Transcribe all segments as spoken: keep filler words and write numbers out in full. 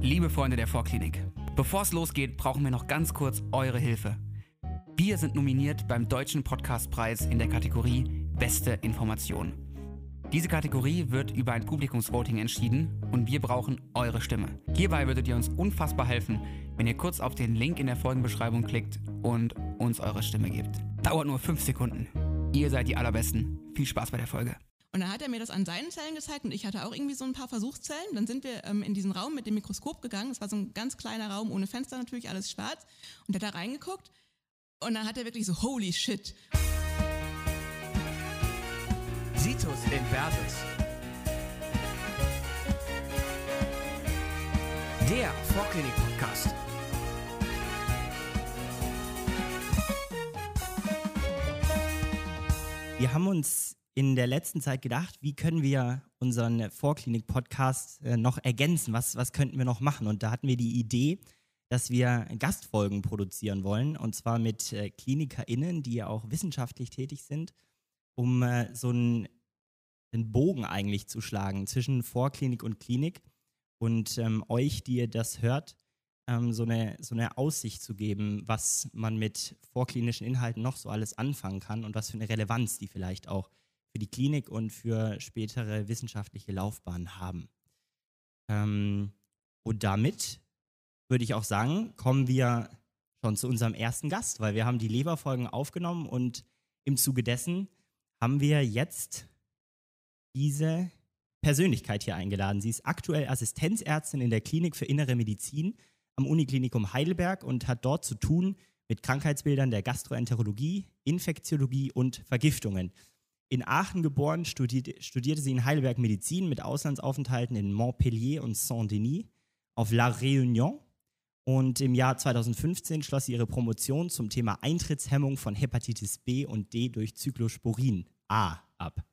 Liebe Freunde der Vorklinik, bevor es losgeht, brauchen wir noch ganz kurz eure Hilfe. Wir sind nominiert beim Deutschen Podcastpreis in der Kategorie Beste Information. Diese Kategorie wird über ein Publikumsvoting entschieden und wir brauchen eure Stimme. Hierbei würdet ihr uns unfassbar helfen, wenn ihr kurz auf den Link in der Folgenbeschreibung klickt und uns eure Stimme gebt. Dauert nur fünf Sekunden. Ihr seid die Allerbesten. Viel Spaß bei der Folge. Und dann hat er mir das an seinen Zellen gezeigt und ich hatte auch irgendwie so ein paar Versuchszellen. Dann sind wir ähm, in diesen Raum mit dem Mikroskop gegangen. Es war so ein ganz kleiner Raum, ohne Fenster natürlich, alles schwarz. Und er hat da reingeguckt und dann hat er wirklich so, holy shit. Situs Inversus. Der Vorklinik-Podcast. Wir haben uns in der letzten Zeit gedacht, wie können wir unseren Vorklinik-Podcast äh, noch ergänzen? Was, was könnten wir noch machen? Und da hatten wir die Idee, dass wir Gastfolgen produzieren wollen, und zwar mit äh, KlinikerInnen, die ja auch wissenschaftlich tätig sind, um äh, so einen, einen Bogen eigentlich zu schlagen zwischen Vorklinik und Klinik und ähm, euch, die ihr das hört, ähm, so, eine, so eine Aussicht zu geben, was man mit vorklinischen Inhalten noch so alles anfangen kann und was für eine Relevanz die vielleicht auch für die Klinik und für spätere wissenschaftliche Laufbahnen haben. Ähm, und damit würde ich auch sagen, kommen wir schon zu unserem ersten Gast, weil wir haben die Leberfolgen aufgenommen und im Zuge dessen haben wir jetzt diese Persönlichkeit hier eingeladen. Sie ist aktuell Assistenzärztin in der Klinik für Innere Medizin am Uniklinikum Heidelberg und hat dort zu tun mit Krankheitsbildern der Gastroenterologie, Infektiologie und Vergiftungen. In Aachen geboren, studierte, studierte sie in Heidelberg Medizin mit Auslandsaufenthalten in Montpellier und Saint-Denis auf La Réunion. Und im Jahr zweitausendfünfzehn schloss sie ihre Promotion zum Thema Eintrittshemmung von Hepatitis B und D durch Cyclosporin A ab.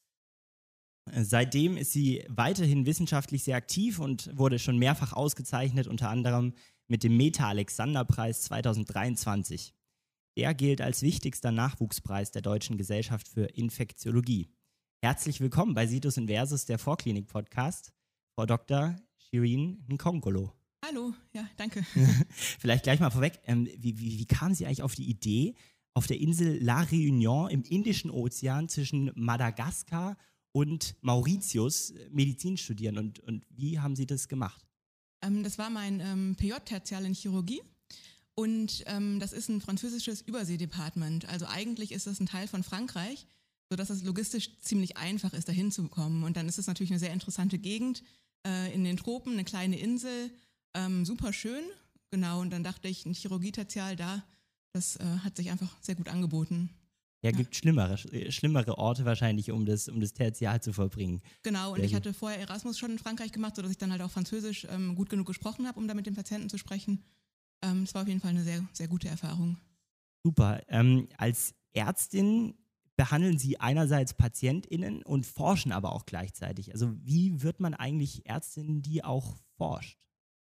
Seitdem ist sie weiterhin wissenschaftlich sehr aktiv und wurde schon mehrfach ausgezeichnet, unter anderem mit dem Meta-Alexander-Preis zweitausenddreiundzwanzig. Der gilt als wichtigster Nachwuchspreis der Deutschen Gesellschaft für Infektiologie. Herzlich willkommen bei Situs Inversus, der Vorklinik-Podcast, Frau Doktor Shirin Nkongolo. Hallo, ja, danke. Vielleicht gleich mal vorweg, ähm, wie, wie, wie kamen Sie eigentlich auf die Idee, auf der Insel La Réunion im Indischen Ozean zwischen Madagaskar und Mauritius Medizin studieren, und, und wie haben Sie das gemacht? Ähm, das war mein ähm, P J-Tertial in Chirurgie. Und ähm, das ist ein französisches Überseedepartement. Also eigentlich ist das ein Teil von Frankreich, sodass es logistisch ziemlich einfach ist, da hinzukommen. Und dann ist es natürlich eine sehr interessante Gegend äh, in den Tropen, eine kleine Insel, ähm, super schön. Genau, und dann dachte ich, ein Chirurgie-Tertial da, das äh, hat sich einfach sehr gut angeboten. Ja, gibt schlimmere, schlimmere Orte wahrscheinlich, um das, um das Tertial zu verbringen. Genau, und Sehr ich gut. hatte vorher Erasmus schon in Frankreich gemacht, sodass ich dann halt auch Französisch ähm, gut genug gesprochen habe, um da mit den Patienten zu sprechen. Ähm, es war auf jeden Fall eine sehr, sehr gute Erfahrung. Super. Ähm, als Ärztin behandeln Sie einerseits PatientInnen und forschen aber auch gleichzeitig. Also wie wird man eigentlich Ärztin, die auch forscht?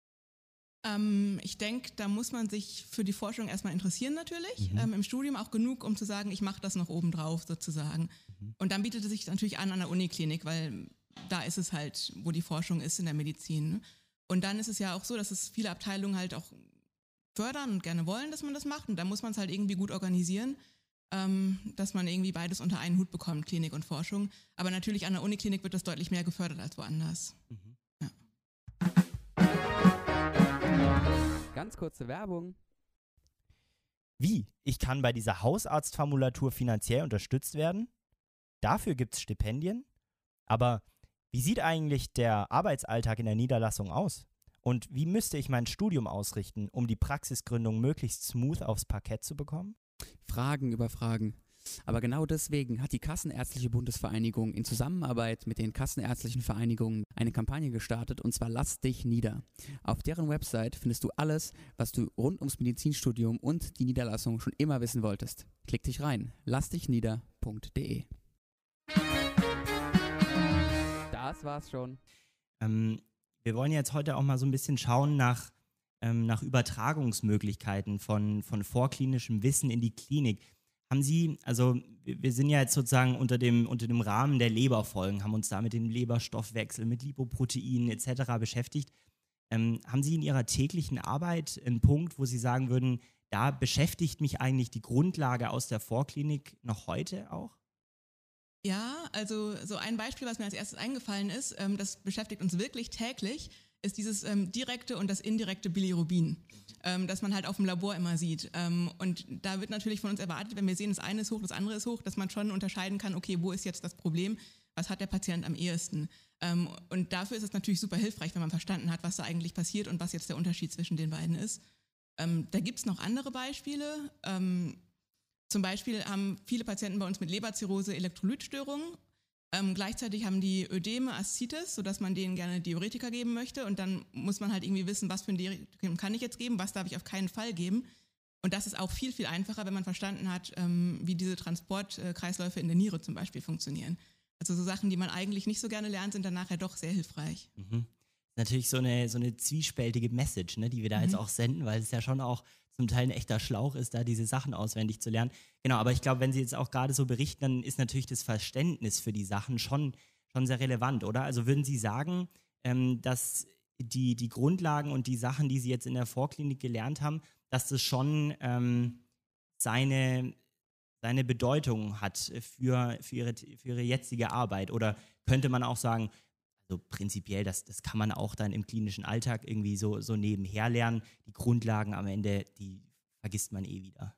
Ähm, ich denke, da muss man sich für die Forschung erstmal interessieren natürlich. Mhm. Ähm, Im Studium auch genug, um zu sagen, ich mache das noch obendrauf sozusagen. Mhm. Und dann bietet es sich natürlich an an der Uniklinik, weil da ist es halt, wo die Forschung ist in der Medizin. Und dann ist es ja auch so, dass es viele Abteilungen halt auch fördern und gerne wollen, dass man das macht. Und da muss man es halt irgendwie gut organisieren, ähm, dass man irgendwie beides unter einen Hut bekommt, Klinik und Forschung. Aber natürlich an der Uniklinik wird das deutlich mehr gefördert als woanders. Mhm. Ja. Ganz kurze Werbung. Wie? Ich kann bei dieser Hausarztformulatur finanziell unterstützt werden? Dafür gibt es Stipendien? Aber wie sieht eigentlich der Arbeitsalltag in der Niederlassung aus? Und wie müsste ich mein Studium ausrichten, um die Praxisgründung möglichst smooth aufs Parkett zu bekommen? Fragen über Fragen. Aber genau deswegen hat die Kassenärztliche Bundesvereinigung in Zusammenarbeit mit den kassenärztlichen Vereinigungen eine Kampagne gestartet, und zwar Lass dich nieder. Auf deren Website findest du alles, was du rund ums Medizinstudium und die Niederlassung schon immer wissen wolltest. Klick dich rein. lass dich nieder punkt de. Das war's schon. Ähm, wir wollen jetzt heute auch mal so ein bisschen schauen nach, ähm, nach Übertragungsmöglichkeiten von, von vorklinischem Wissen in die Klinik. Haben Sie, also wir sind ja jetzt sozusagen unter dem, unter dem Rahmen der Leberfolgen, haben uns da mit dem Leberstoffwechsel, mit Lipoproteinen et cetera beschäftigt. Ähm, haben Sie in Ihrer täglichen Arbeit einen Punkt, wo Sie sagen würden, da beschäftigt mich eigentlich die Grundlage aus der Vorklinik noch heute auch? Ja, also so ein Beispiel, was mir als erstes eingefallen ist, ähm, das beschäftigt uns wirklich täglich, ist dieses ähm, direkte und das indirekte Bilirubin, ähm, das man halt auf dem Labor immer sieht. Ähm, und da wird natürlich von uns erwartet, wenn wir sehen, das eine ist hoch, das andere ist hoch, dass man schon unterscheiden kann, okay, wo ist jetzt das Problem, was hat der Patient am ehesten? Ähm, und dafür ist es natürlich super hilfreich, wenn man verstanden hat, was da eigentlich passiert und was jetzt der Unterschied zwischen den beiden ist. Ähm, da gibt es noch andere Beispiele. Ähm, Zum Beispiel haben viele Patienten bei uns mit Leberzirrhose Elektrolytstörungen. Ähm, gleichzeitig haben die Ödeme, Aszites, sodass man denen gerne Diuretika geben möchte. Und dann muss man halt irgendwie wissen, was für ein Diuretikum kann ich jetzt geben, was darf ich auf keinen Fall geben. Und das ist auch viel, viel einfacher, wenn man verstanden hat, ähm, wie diese Transportkreisläufe in der Niere zum Beispiel funktionieren. Also so Sachen, die man eigentlich nicht so gerne lernt, sind dann nachher doch sehr hilfreich. Mhm. Natürlich so eine, so eine zwiespältige Message, ne, die wir da Mhm. jetzt auch senden, weil es ja schon auch zum Teil ein echter Schlauch ist, da diese Sachen auswendig zu lernen. Genau, aber ich glaube, wenn Sie jetzt auch gerade so berichten, dann ist natürlich das Verständnis für die Sachen schon, schon sehr relevant, oder? Also würden Sie sagen, ähm, dass die, die Grundlagen und die Sachen, die Sie jetzt in der Vorklinik gelernt haben, dass das schon ähm, seine, seine Bedeutung hat für, für, ihre, für Ihre jetzige Arbeit? Oder könnte man auch sagen, also prinzipiell, das, das kann man auch dann im klinischen Alltag irgendwie so, so nebenher lernen. Die Grundlagen am Ende, die vergisst man eh wieder.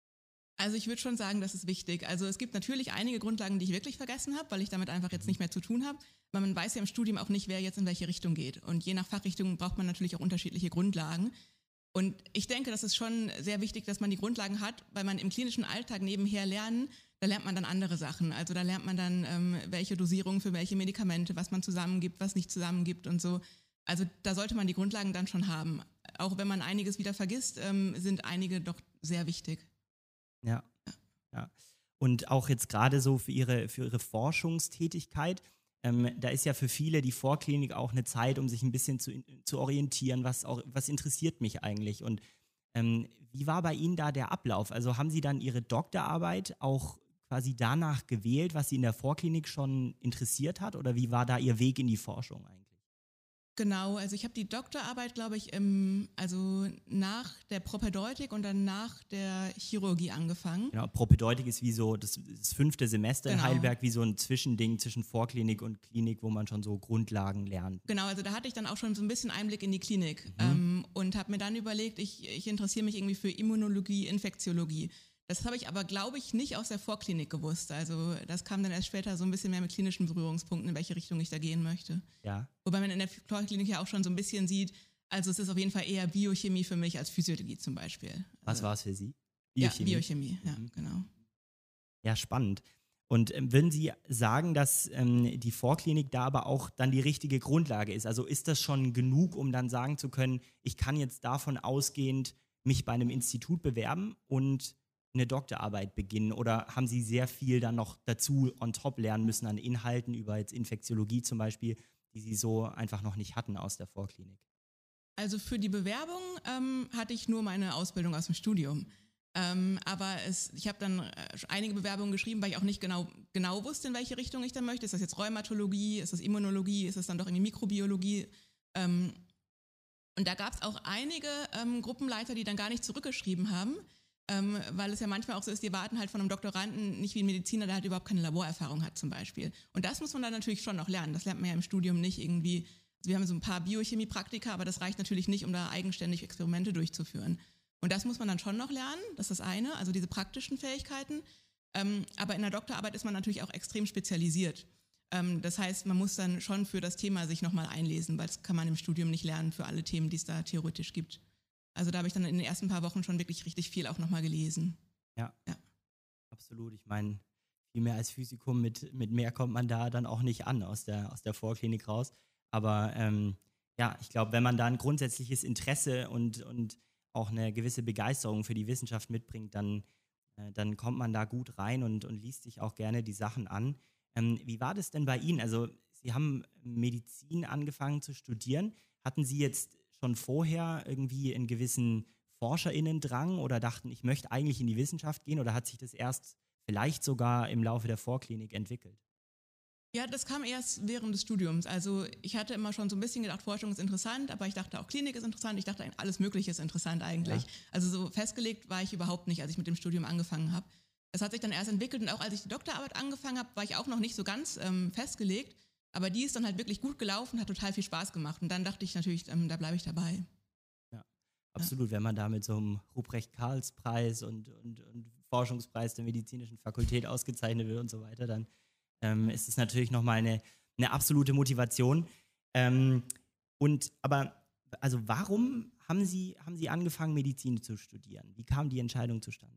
Also ich würde schon sagen, das ist wichtig. Also es gibt natürlich einige Grundlagen, die ich wirklich vergessen habe, weil ich damit einfach jetzt nicht mehr zu tun habe. Aber man weiß ja im Studium auch nicht, wer jetzt in welche Richtung geht. Und je nach Fachrichtung braucht man natürlich auch unterschiedliche Grundlagen. Und ich denke, das ist schon sehr wichtig, dass man die Grundlagen hat, weil man im klinischen Alltag nebenher lernen, da lernt man dann andere Sachen. Also da lernt man dann, ähm, welche Dosierung für welche Medikamente, was man zusammengibt, was nicht zusammengibt und so. Also da sollte man die Grundlagen dann schon haben. Auch wenn man einiges wieder vergisst, ähm, sind einige doch sehr wichtig. Ja, ja. Und auch jetzt gerade so für ihre, für ihre Forschungstätigkeit, ähm, da ist ja für viele die Vorklinik auch eine Zeit, um sich ein bisschen zu, zu orientieren, was, auch, was interessiert mich eigentlich. Und ähm, wie war bei Ihnen da der Ablauf? Also haben Sie dann Ihre Doktorarbeit auch quasi danach gewählt, was Sie in der Vorklinik schon interessiert hat? Oder wie war da Ihr Weg in die Forschung eigentlich? Genau, also ich habe die Doktorarbeit, glaube ich, im, also nach der Propedeutik und dann nach der Chirurgie angefangen. Genau, Propedeutik ist wie so das, das fünfte Semester in Genau. Heidelberg, wie so ein Zwischending zwischen Vorklinik und Klinik, wo man schon so Grundlagen lernt. Genau, also da hatte ich dann auch schon so ein bisschen Einblick in die Klinik Mhm. ähm, und habe mir dann überlegt, ich, ich interessiere mich irgendwie für Immunologie, Infektiologie. Das habe ich aber, glaube ich, nicht aus der Vorklinik gewusst. Also das kam dann erst später so ein bisschen mehr mit klinischen Berührungspunkten, in welche Richtung ich da gehen möchte. Ja. Wobei man in der Vorklinik ja auch schon so ein bisschen sieht, also es ist auf jeden Fall eher Biochemie für mich als Physiologie zum Beispiel. Was Also, war es für Sie? Ja, Biochemie, ja, Mhm. genau. Ja, spannend. Und ähm, würden Sie sagen, dass ähm, die Vorklinik da aber auch dann die richtige Grundlage ist? Also ist das schon genug, um dann sagen zu können, ich kann jetzt davon ausgehend mich bei einem Institut bewerben und eine Doktorarbeit beginnen? Oder haben Sie sehr viel dann noch dazu on top lernen müssen an Inhalten über jetzt Infektiologie zum Beispiel, die Sie so einfach noch nicht hatten aus der Vorklinik? Also für die Bewerbung ähm, hatte ich nur meine Ausbildung aus dem Studium. Ähm, aber es, ich habe dann äh, einige Bewerbungen geschrieben, weil ich auch nicht genau, genau wusste, in welche Richtung ich dann möchte. Ist das jetzt Rheumatologie, ist das Immunologie, ist das dann doch irgendwie Mikrobiologie? Ähm, und da gab es auch einige ähm, Gruppenleiter, die dann gar nicht zurückgeschrieben haben, ähm, weil es ja manchmal auch so ist, die warten halt von einem Doktoranden nicht wie ein Mediziner, der halt überhaupt keine Laborerfahrung hat zum Beispiel. Und das muss man dann natürlich schon noch lernen. Das lernt man ja im Studium nicht irgendwie. Also wir haben so ein paar Biochemie-Praktika, aber das reicht natürlich nicht, um da eigenständig Experimente durchzuführen. Und das muss man dann schon noch lernen, das ist das eine, also diese praktischen Fähigkeiten. Ähm, aber in der Doktorarbeit ist man natürlich auch extrem spezialisiert. Ähm, das heißt, man muss dann schon für das Thema sich nochmal einlesen, weil das kann man im Studium nicht lernen für alle Themen, die es da theoretisch gibt. Also da habe ich dann in den ersten paar Wochen schon wirklich richtig viel auch nochmal gelesen. Ja, Ja. absolut. Ich meine, viel mehr als Physikum, mit, mit mehr kommt man da dann auch nicht an aus der, aus der Vorklinik raus. Aber ähm, ja, ich glaube, wenn man da ein grundsätzliches Interesse und, und auch eine gewisse Begeisterung für die Wissenschaft mitbringt, dann, äh, dann kommt man da gut rein und, und liest sich auch gerne die Sachen an. Ähm, wie war das denn bei Ihnen? Also Sie haben Medizin angefangen zu studieren. Hatten Sie jetzt schon vorher irgendwie einen gewissen ForscherInnen-Drang oder dachten, ich möchte eigentlich in die Wissenschaft gehen, oder hat sich das erst vielleicht sogar im Laufe der Vorklinik entwickelt? Ja, das kam erst während des Studiums. Also ich hatte immer schon so ein bisschen gedacht, Forschung ist interessant, aber ich dachte auch Klinik ist interessant. Ich dachte, alles Mögliche ist interessant eigentlich. Ja. Also so festgelegt war ich überhaupt nicht, als ich mit dem Studium angefangen habe. Das hat sich dann erst entwickelt und auch als ich die Doktorarbeit angefangen habe, war ich auch noch nicht so ganz ähm, festgelegt. Aber die ist dann halt wirklich gut gelaufen, hat total viel Spaß gemacht. Und dann dachte ich natürlich, ähm, da bleibe ich dabei. Ja, absolut. Ja. Wenn man da mit so einem Ruprecht-Karls-Preis und, und, und Forschungspreis der medizinischen Fakultät ausgezeichnet wird und so weiter, dann ähm, ist es natürlich nochmal eine, eine absolute Motivation. Ähm, und aber, also warum haben Sie, haben Sie angefangen, Medizin zu studieren? Wie kam die Entscheidung zustande?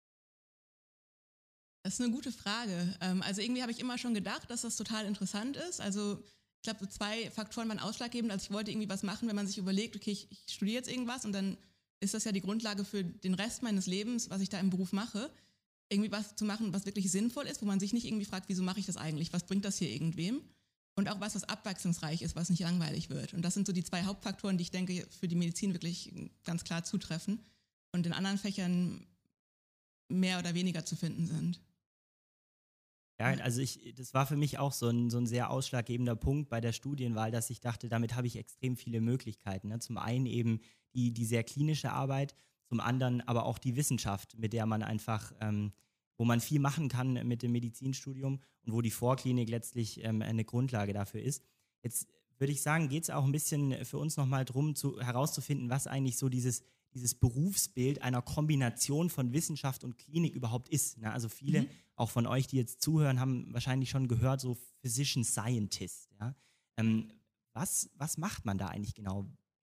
Das ist eine gute Frage. Also irgendwie habe ich immer schon gedacht, dass das total interessant ist. Also ich glaube, so zwei Faktoren waren ausschlaggebend. Also ich wollte irgendwie was machen, wenn man sich überlegt, okay, ich, ich studiere jetzt irgendwas und dann ist das ja die Grundlage für den Rest meines Lebens, was ich da im Beruf mache. Irgendwie was zu machen, was wirklich sinnvoll ist, wo man sich nicht irgendwie fragt, wieso mache ich das eigentlich? Was bringt das hier irgendwem? Und auch was, was abwechslungsreich ist, was nicht langweilig wird. Und das sind so die zwei Hauptfaktoren, die ich denke, für die Medizin wirklich ganz klar zutreffen und in anderen Fächern mehr oder weniger zu finden sind. Ja, also ich, das war für mich auch so ein, so ein sehr ausschlaggebender Punkt bei der Studienwahl, dass ich dachte, damit habe ich extrem viele Möglichkeiten. Ne? Zum einen eben die, die sehr klinische Arbeit, zum anderen aber auch die Wissenschaft, mit der man einfach, ähm, wo man viel machen kann mit dem Medizinstudium und wo die Vorklinik letztlich ähm, eine Grundlage dafür ist. Jetzt würde ich sagen, geht es auch ein bisschen für uns nochmal darum, zu, herauszufinden, was eigentlich so dieses, dieses Berufsbild einer Kombination von Wissenschaft und Klinik überhaupt ist. Ne? Also viele, mhm. auch von euch, die jetzt zuhören, haben wahrscheinlich schon gehört, so Physician Scientist. Ja? Ähm, was, was macht man da eigentlich genau?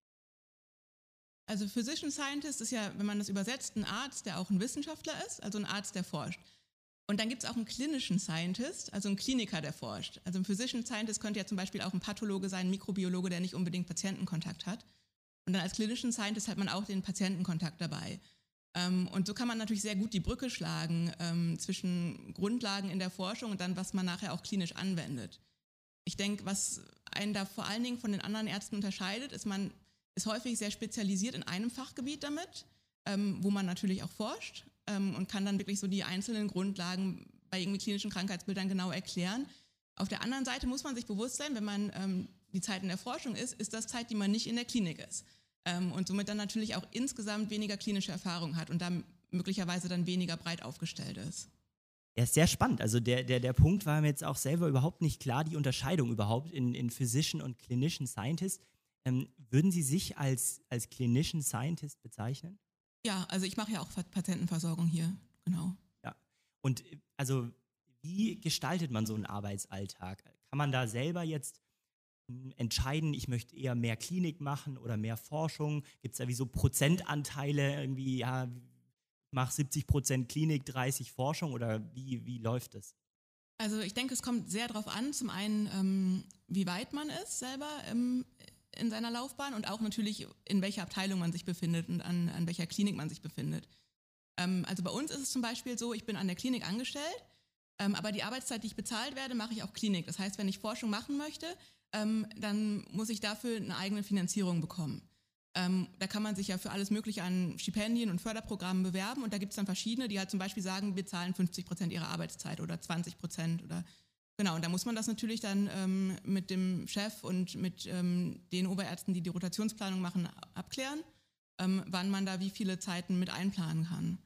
Also Physician Scientist ist ja, wenn man das übersetzt, ein Arzt, der auch ein Wissenschaftler ist, also ein Arzt, der forscht. Und dann gibt es auch einen klinischen Scientist, also einen Kliniker, der forscht. Also ein Physician Scientist könnte ja zum Beispiel auch ein Pathologe sein, ein Mikrobiologe, der nicht unbedingt Patientenkontakt hat. Und dann als klinischen Scientist hat man auch den Patientenkontakt dabei. Ähm, und so kann man natürlich sehr gut die Brücke schlagen ähm, zwischen Grundlagen in der Forschung und dann, was man nachher auch klinisch anwendet. Ich denke, was einen da vor allen Dingen von den anderen Ärzten unterscheidet, ist, man ist häufig sehr spezialisiert in einem Fachgebiet damit, ähm, wo man natürlich auch forscht ähm, und kann dann wirklich so die einzelnen Grundlagen bei irgendwie klinischen Krankheitsbildern genau erklären. Auf der anderen Seite muss man sich bewusst sein, wenn man ähm, die Zeit in der Forschung ist, ist das Zeit, die man nicht in der Klinik ist. Ähm, und somit dann natürlich auch insgesamt weniger klinische Erfahrung hat und da möglicherweise dann weniger breit aufgestellt ist. Ja, ist sehr spannend. Also der, der, der Punkt war mir jetzt auch selber überhaupt nicht klar, die Unterscheidung überhaupt in, in Physician und Clinician Scientist. Ähm, würden Sie sich als, als Clinician Scientist bezeichnen? Ja, also ich mache ja auch Patientenversorgung hier, genau. Ja, und also wie gestaltet man so einen Arbeitsalltag? Kann man da selber jetzt entscheiden, ich möchte eher mehr Klinik machen oder mehr Forschung? Gibt es da wie so Prozentanteile, irgendwie, ja, ich mache siebzig Prozent Klinik, dreißig Forschung oder wie, wie läuft das? Also ich denke, es kommt sehr darauf an, zum einen, ähm, wie weit man ist selber ähm, in seiner Laufbahn und auch natürlich, in welcher Abteilung man sich befindet und an, an welcher Klinik man sich befindet. Ähm, also bei uns ist es zum Beispiel so, ich bin an der Klinik angestellt, ähm, aber die Arbeitszeit, die ich bezahlt werde, mache ich auch Klinik. Das heißt, wenn ich Forschung machen möchte, ähm, dann muss ich dafür eine eigene Finanzierung bekommen. Ähm, da kann man sich ja für alles Mögliche an Stipendien und Förderprogrammen bewerben und da gibt es dann verschiedene, die halt zum Beispiel sagen, wir zahlen fünfzig Prozent ihrer Arbeitszeit oder zwanzig Prozent oder genau. Und da muss man das natürlich dann ähm, mit dem Chef und mit ähm, den Oberärzten, die die Rotationsplanung machen, abklären, ähm, wann man da wie viele Zeiten mit einplanen kann.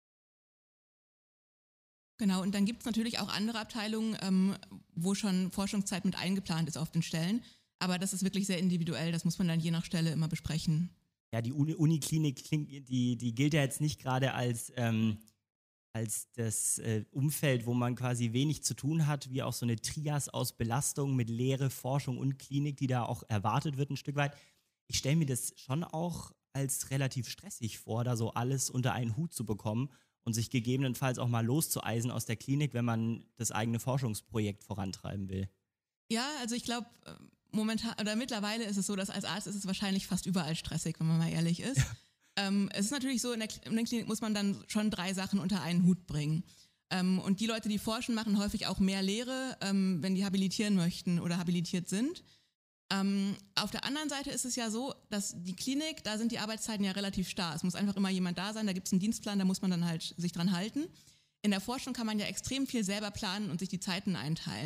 Genau, und dann gibt es natürlich auch andere Abteilungen, ähm, wo schon Forschungszeit mit eingeplant ist auf den Stellen. Aber das ist wirklich sehr individuell, das muss man dann je nach Stelle immer besprechen. Ja, die Uni- Uniklinik, die, die gilt ja jetzt nicht gerade als, ähm, als das äh, Umfeld, wo man quasi wenig zu tun hat, wie auch so eine Trias aus Belastung mit Lehre, Forschung und Klinik, die da auch erwartet wird ein Stück weit. Ich stelle mir das schon auch als relativ stressig vor, da so alles unter einen Hut zu bekommen und sich gegebenenfalls auch mal loszueisen aus der Klinik, wenn man das eigene Forschungsprojekt vorantreiben will. Ja, also ich glaube, momentan oder mittlerweile ist es so, dass als Arzt ist es wahrscheinlich fast überall stressig, wenn man mal ehrlich ist. Ja. Ähm, es ist natürlich so, in der, in der Klinik muss man dann schon drei Sachen unter einen Hut bringen. Ähm, und die Leute, die forschen, machen häufig auch mehr Lehre, ähm, wenn die habilitieren möchten oder habilitiert sind. Ähm, auf der anderen Seite ist es ja so, dass die Klinik, da sind die Arbeitszeiten ja relativ starr. Es muss einfach immer jemand da sein, da gibt es einen Dienstplan, da muss man dann halt sich dran halten. In der Forschung kann man ja extrem viel selber planen und sich die Zeiten einteilen.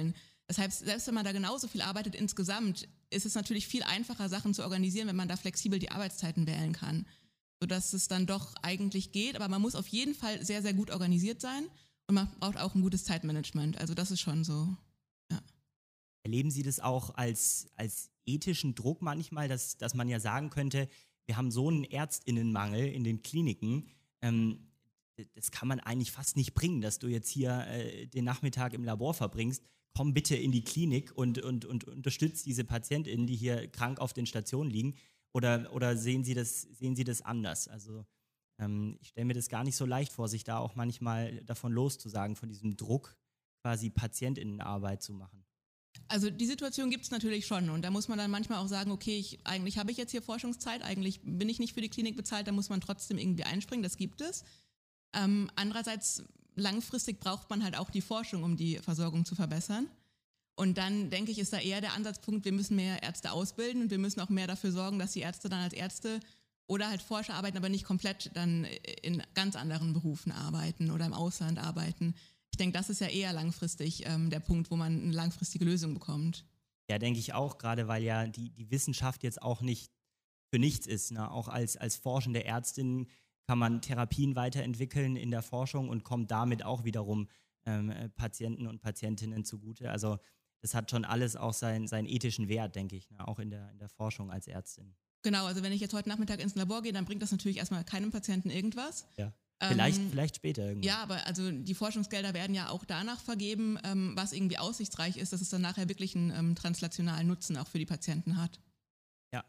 Das heißt, selbst wenn man da genauso viel arbeitet insgesamt, ist es natürlich viel einfacher, Sachen zu organisieren, wenn man da flexibel die Arbeitszeiten wählen kann, sodass es dann doch eigentlich geht. Aber man muss auf jeden Fall sehr, sehr gut organisiert sein und man braucht auch ein gutes Zeitmanagement. Also das ist schon so, ja. Erleben Sie das auch als, als ethischen Druck manchmal, dass, dass man ja sagen könnte, wir haben so einen Ärztinnenmangel in den Kliniken, ähm, das kann man eigentlich fast nicht bringen, dass du jetzt hier äh, den Nachmittag im Labor verbringst. Komm bitte in die Klinik und, und, und unterstützt diese PatientInnen, die hier krank auf den Stationen liegen. Oder, oder sehen Sie das, sehen Sie das anders? Also ähm, ich stelle mir das gar nicht so leicht vor, sich da auch manchmal davon loszusagen, von diesem Druck, quasi PatientInnenarbeit zu machen. Also die Situation gibt es natürlich schon und da muss man dann manchmal auch sagen, okay, ich, eigentlich habe ich jetzt hier Forschungszeit, eigentlich bin ich nicht für die Klinik bezahlt, da muss man trotzdem irgendwie einspringen, das gibt es. Ähm, andererseits, langfristig braucht man halt auch die Forschung, um die Versorgung zu verbessern. Und dann, denke ich, ist da eher der Ansatzpunkt, wir müssen mehr Ärzte ausbilden und wir müssen auch mehr dafür sorgen, dass die Ärzte dann als Ärzte oder halt Forscher arbeiten, aber nicht komplett dann in ganz anderen Berufen arbeiten oder im Ausland arbeiten. Ich denke, das ist ja eher langfristig ähm, der Punkt, wo man eine langfristige Lösung bekommt. Ja, denke ich auch, gerade weil ja die, die Wissenschaft jetzt auch nicht für nichts ist. Ne? Auch als, als forschende Ärztin kann man Therapien weiterentwickeln in der Forschung und kommt damit auch wiederum ähm, Patienten und Patientinnen zugute. Also das hat schon alles auch sein, seinen ethischen Wert, denke ich, ne? Auch in der, in der Forschung als Ärztin. Genau, also wenn ich jetzt heute Nachmittag ins Labor gehe, dann bringt das natürlich erstmal keinem Patienten irgendwas. Ja. Vielleicht, ähm, vielleicht später irgendwann. Ja, aber also die Forschungsgelder werden ja auch danach vergeben, ähm, was irgendwie aussichtsreich ist, dass es dann nachher wirklich einen ähm, translationalen Nutzen auch für die Patienten hat. Ja.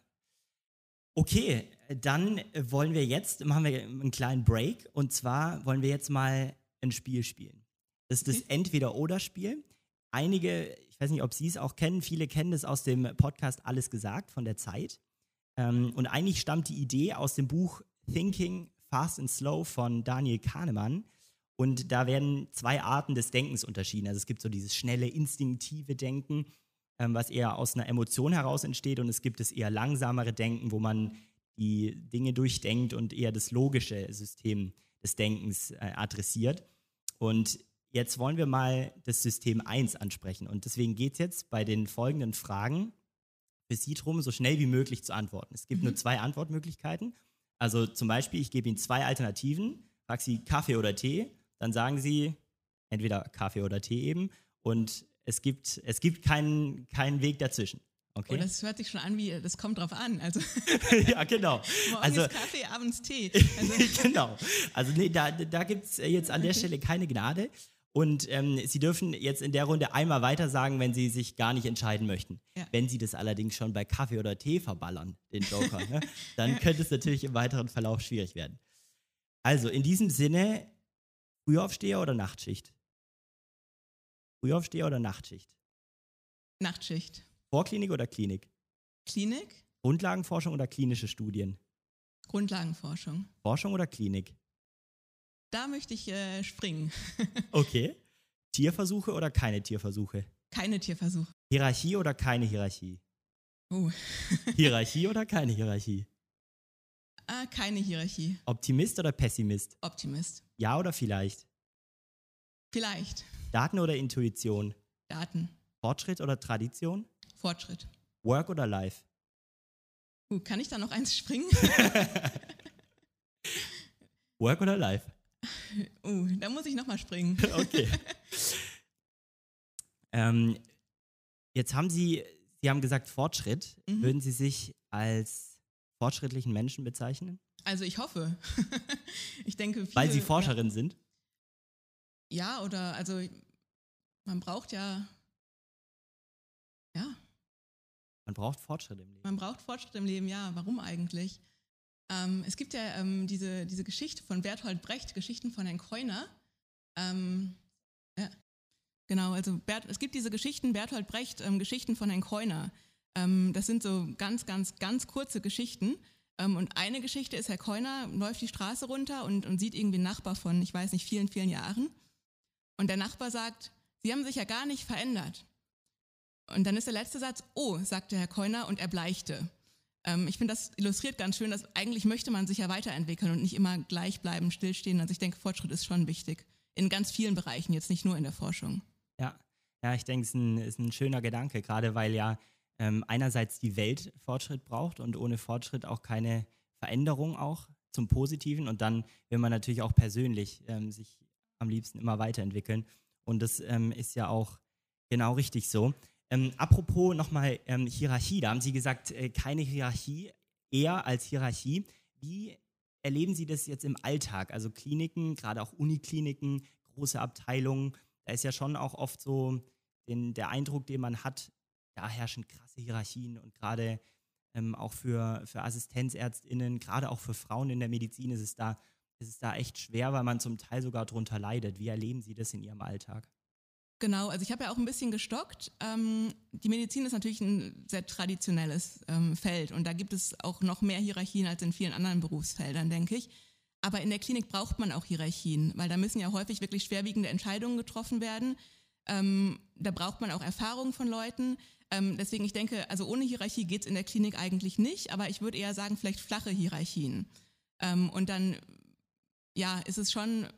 Okay, dann wollen wir jetzt, machen wir einen kleinen Break und zwar wollen wir jetzt mal ein Spiel spielen. Das ist das Okay. Entweder-Oder-Spiel. Einige, ich weiß nicht, ob Sie es auch kennen, viele kennen das aus dem Podcast Alles gesagt von der Zeit. Ähm, und eigentlich stammt die Idee aus dem Buch Thinking Fast and Slow von Daniel Kahnemann. Und da werden zwei Arten des Denkens unterschieden. Also es gibt so dieses schnelle, instinktive Denken, ähm, was eher aus einer Emotion heraus entsteht. Und es gibt das eher langsamere Denken, wo man die Dinge durchdenkt und eher das logische System des Denkens äh, adressiert. Und jetzt wollen wir mal das System eins ansprechen. Und deswegen geht es jetzt bei den folgenden Fragen für Sie drum, so schnell wie möglich zu antworten. Es gibt Mhm. nur zwei Antwortmöglichkeiten. Also zum Beispiel, ich gebe Ihnen zwei Alternativen, frage Sie Kaffee oder Tee, dann sagen Sie entweder Kaffee oder Tee eben und es gibt, es gibt keinen, keinen Weg dazwischen. Okay? Und das hört sich schon an wie, das kommt drauf an. Also Ja, genau. morgens Also, Kaffee, abends Tee. Also, genau. Also nee, da, da gibt es jetzt an der Okay. Stelle keine Gnade. Und ähm, Sie dürfen jetzt in der Runde einmal weiter sagen, wenn Sie sich gar nicht entscheiden möchten. Ja. Wenn Sie das allerdings schon bei Kaffee oder Tee verballern, den Joker, ne, dann könnte es natürlich im weiteren Verlauf schwierig werden. Also in diesem Sinne, Frühaufsteher oder Nachtschicht? Frühaufsteher oder Nachtschicht? Nachtschicht. Vorklinik oder Klinik? Klinik, Grundlagenforschung oder klinische Studien? Grundlagenforschung. Forschung oder Klinik? Da möchte ich äh, springen. Okay. Tierversuche oder keine Tierversuche? Keine Tierversuche. Hierarchie oder keine Hierarchie? Oh. Hierarchie oder keine Hierarchie? Ah, keine Hierarchie. Optimist oder Pessimist? Optimist. Ja oder vielleicht? Vielleicht. Daten oder Intuition? Daten. Fortschritt oder Tradition? Fortschritt. Work oder Life? Uh, kann ich da noch eins springen? Work oder Life? Uh, da muss ich nochmal springen. Okay. ähm, jetzt haben Sie, Sie haben gesagt Fortschritt. Mhm. Würden Sie sich als fortschrittlichen Menschen bezeichnen? Also ich hoffe. Ich denke, viele, Weil Sie Forscherin sind? Ja, oder also man braucht ja, ja, Man braucht Fortschritt im Leben. man braucht Fortschritt im Leben, ja, warum eigentlich? Ähm, es gibt ja ähm, diese, diese Geschichte von Bertolt Brecht, Geschichten von Herrn Keuner. Ähm, ja, genau, also Bert, es gibt diese Geschichten, Bertolt Brecht, ähm, Geschichten von Herrn Keuner. Ähm, das sind so ganz, ganz, ganz kurze Geschichten. Ähm, und eine Geschichte ist, Herr Keuner läuft die Straße runter und, und sieht irgendwie einen Nachbar von, ich weiß nicht, vielen, vielen Jahren. Und der Nachbar sagt, Sie haben sich ja gar nicht verändert. Und dann ist der letzte Satz, oh, sagte Herr Keuner und er bleichte. Ähm, ich finde, das illustriert ganz schön, dass eigentlich möchte man sich ja weiterentwickeln und nicht immer gleich bleiben, stillstehen. Also ich denke, Fortschritt ist schon wichtig. In ganz vielen Bereichen, jetzt nicht nur in der Forschung. Ja, Ja, ich denke, es ist ein, ist ein schöner Gedanke, gerade weil ja ähm, einerseits die Welt Fortschritt braucht und ohne Fortschritt auch keine Veränderung auch zum Positiven. Und dann will man natürlich auch persönlich ähm, sich am liebsten immer weiterentwickeln. Und das ähm, ist ja auch genau richtig so. Ähm, apropos nochmal ähm, Hierarchie, da haben Sie gesagt, äh, keine Hierarchie, eher als Hierarchie. Wie erleben Sie das jetzt im Alltag? Also Kliniken, gerade auch Unikliniken, große Abteilungen, da ist ja schon auch oft so den, der Eindruck, den man hat, da herrschen krasse Hierarchien und gerade ähm, auch für, für AssistenzärztInnen, gerade auch für Frauen in der Medizin ist es, da, ist es da echt schwer, weil man zum Teil sogar drunter leidet. Wie erleben Sie das in Ihrem Alltag? Genau, also ich habe ja auch ein bisschen gestockt. Ähm, die Medizin ist natürlich ein sehr traditionelles ähm, Feld und da gibt es auch noch mehr Hierarchien als in vielen anderen Berufsfeldern, denke ich. Aber in der Klinik braucht man auch Hierarchien, weil da müssen ja häufig wirklich schwerwiegende Entscheidungen getroffen werden. Ähm, da braucht man auch Erfahrung von Leuten. Ähm, deswegen, ich denke, also ohne Hierarchie geht es in der Klinik eigentlich nicht, aber ich würde eher sagen, vielleicht flache Hierarchien. Ähm, und dann, ja, ist es schon,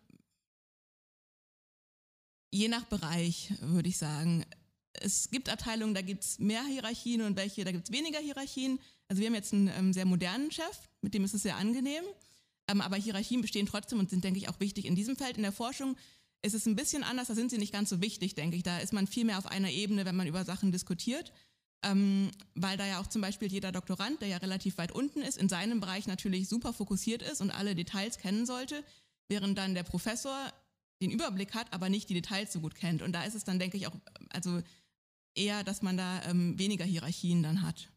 je nach Bereich, würde ich sagen. Es gibt Abteilungen, da gibt es mehr Hierarchien und welche, da gibt es weniger Hierarchien. Also wir haben jetzt einen ähm, sehr modernen Chef, mit dem ist es sehr angenehm. Ähm, aber Hierarchien bestehen trotzdem und sind, denke ich, auch wichtig. In diesem Feld, in der Forschung, ist es ein bisschen anders, da sind sie nicht ganz so wichtig, denke ich. Da ist man viel mehr auf einer Ebene, wenn man über Sachen diskutiert. Ähm, weil da ja auch zum Beispiel jeder Doktorand, der ja relativ weit unten ist, in seinem Bereich natürlich super fokussiert ist und alle Details kennen sollte, während dann der Professor den Überblick hat, aber nicht die Details so gut kennt. Und da ist es dann, denke ich, auch also eher, dass man da ähm, weniger Hierarchien dann hat.